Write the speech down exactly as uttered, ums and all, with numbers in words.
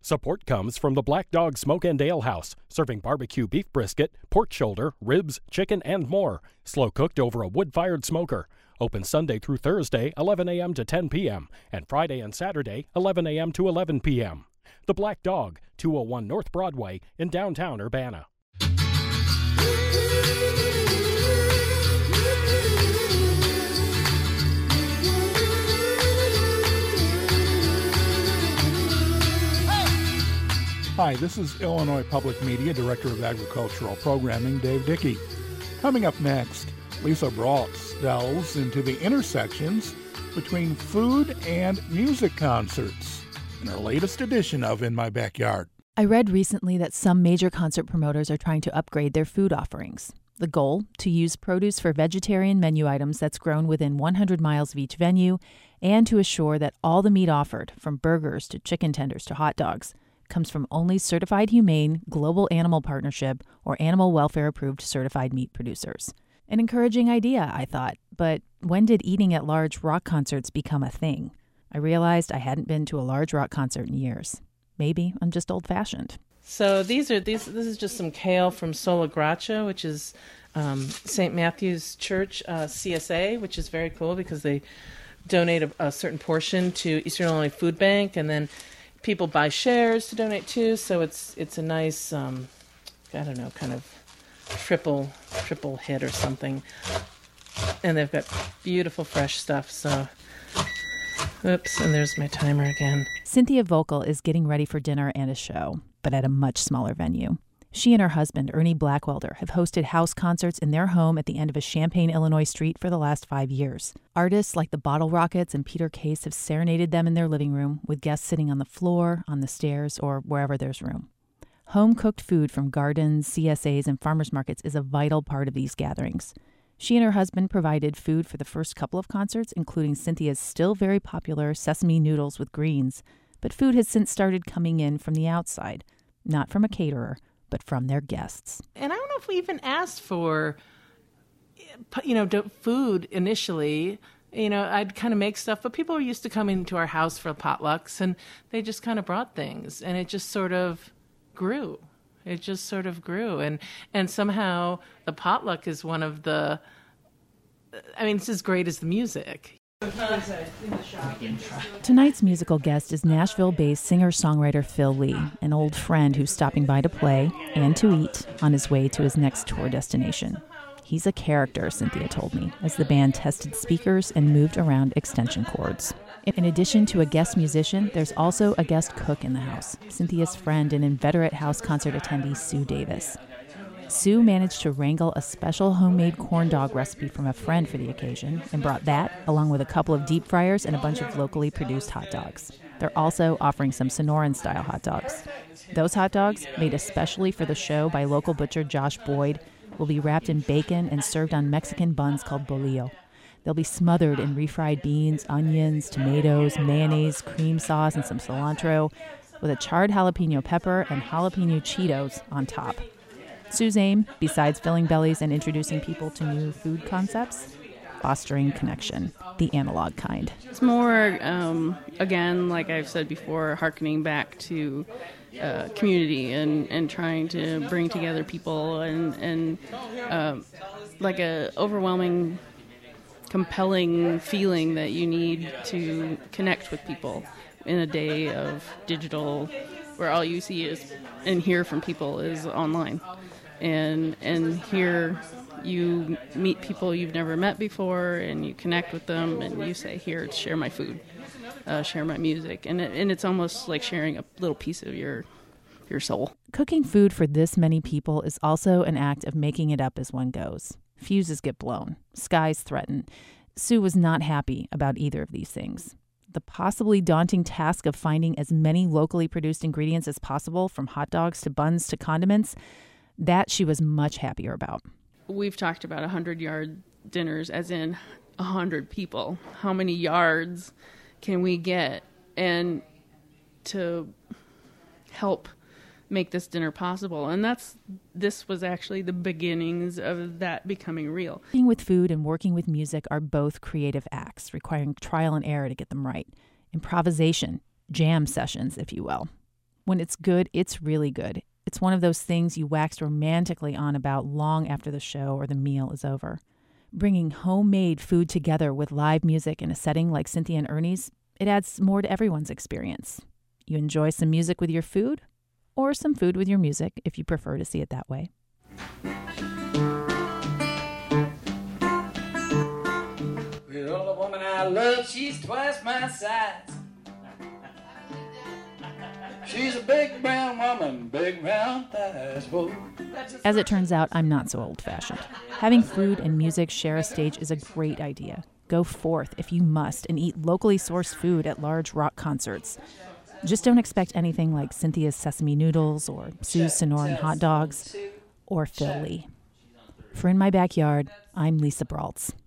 Support comes from the Black Dog Smoke and Ale House, serving barbecue beef brisket, pork shoulder, ribs, chicken, and more. Slow cooked over a wood-fired smoker. Open Sunday through Thursday, eleven a.m. to ten p.m., and Friday and Saturday, eleven a.m. to eleven p.m. The Black Dog, two oh one North Broadway in downtown Urbana. Hi, this is Illinois Public Media Director of Agricultural Programming, Dave Dickey. Coming up next, Lisa Braltz delves into the intersections between food and music concerts in her latest edition of In My Backyard. I read recently that some major concert promoters are trying to upgrade their food offerings. The goal, to use produce for vegetarian menu items that's grown within one hundred miles of each venue, and to assure that all the meat offered, from burgers to chicken tenders to hot dogs, comes from only certified humane, global animal partnership, or animal welfare-approved certified meat producers. An encouraging idea, I thought, but when did eating at large rock concerts become a thing? I realized I hadn't been to a large rock concert in years. Maybe I'm just old-fashioned. So these are these. This is just some kale from Sola Gracia, which is um, Saint Matthew's Church uh, C S A, which is very cool because they donate a, a certain portion to Eastern Illinois Food Bank, and then people buy shares to donate too, so it's it's a nice, um, I don't know, kind of triple triple hit or something. And they've got beautiful fresh stuff, so... Oops, and there's my timer again. Cynthia Vocal is getting ready for dinner and a show, but at a much smaller venue. She and her husband, Ernie Blackwelder, have hosted house concerts in their home at the end of a Champaign, Illinois street for the last five years. Artists like the Bottle Rockets and Peter Case have serenaded them in their living room, with guests sitting on the floor, on the stairs, or wherever there's room. Home-cooked food from gardens, C S As, and farmers markets is a vital part of these gatherings. She and her husband provided food for the first couple of concerts, including Cynthia's still very popular sesame noodles with greens, but food has since started coming in from the outside, not from a caterer, but from their guests. And I don't know if we even asked for, you know, food initially. You know, I'd kind of make stuff, but people were used to coming to our house for potlucks, and they just kind of brought things, and it just sort of grew. It just sort of grew. And, and somehow the potluck is one of the, I mean, it's as great as the music. Tonight's musical guest is Nashville-based singer-songwriter Phil Lee, an old friend who's stopping by to play and to eat on his way to his next tour destination. He's a character, Cynthia told me, as the band tested speakers and moved around extension cords. In addition to a guest musician, there's also a guest cook in the house, Cynthia's friend and inveterate house concert attendee Sue Davis. Sue managed to wrangle a special homemade corn dog recipe from a friend for the occasion and brought that, along with a couple of deep fryers and a bunch of locally produced hot dogs. They're also offering some Sonoran-style hot dogs. Those hot dogs, made especially for the show by local butcher Josh Boyd, will be wrapped in bacon and served on Mexican buns called bolillo. They'll be smothered in refried beans, onions, tomatoes, mayonnaise, cream sauce, and some cilantro, with a charred jalapeno pepper and jalapeno Cheetos on top. Sue's aim, besides filling bellies and introducing people to new food concepts, fostering connection, the analog kind. It's more, um, again, like I've said before, hearkening back to uh, community and, and trying to bring together people and, and uh, like a overwhelming, compelling feeling that you need to connect with people in a day of digital, where all you see is and hear from people is online. And and here you meet people you've never met before, and you connect with them, and you say, here, share my food, uh, share my music. And it, and it's almost like sharing a little piece of your your soul. Cooking food for this many people is also an act of making it up as one goes. Fuses get blown. Skies threaten. Sue was not happy about either of these things. The possibly daunting task of finding as many locally produced ingredients as possible, from hot dogs to buns to condiments, that she was much happier about. We've talked about one hundred-yard dinners, as in one hundred people. How many yards can we get? And to help make this dinner possible. And that's this was actually the beginnings of that becoming real. Working with food and working with music are both creative acts, requiring trial and error to get them right. Improvisation, jam sessions, if you will. When it's good, it's really good. It's one of those things you wax romantically on about long after the show or the meal is over. Bringing homemade food together with live music in a setting like Cynthia and Ernie's, it adds more to everyone's experience. You enjoy some music with your food, or some food with your music if you prefer to see it that way. Well, the woman I love, she's twice my size. She's a big brown woman, big round thighs. Whoa. As it turns out, I'm not so old-fashioned. Having food and music share a stage is a great idea. Go forth, if you must, and eat locally sourced food at large rock concerts. Just don't expect anything like Cynthia's sesame noodles or Sue's Sonoran hot dogs or Phil Lee. For In My Backyard, I'm Lisa Braultz.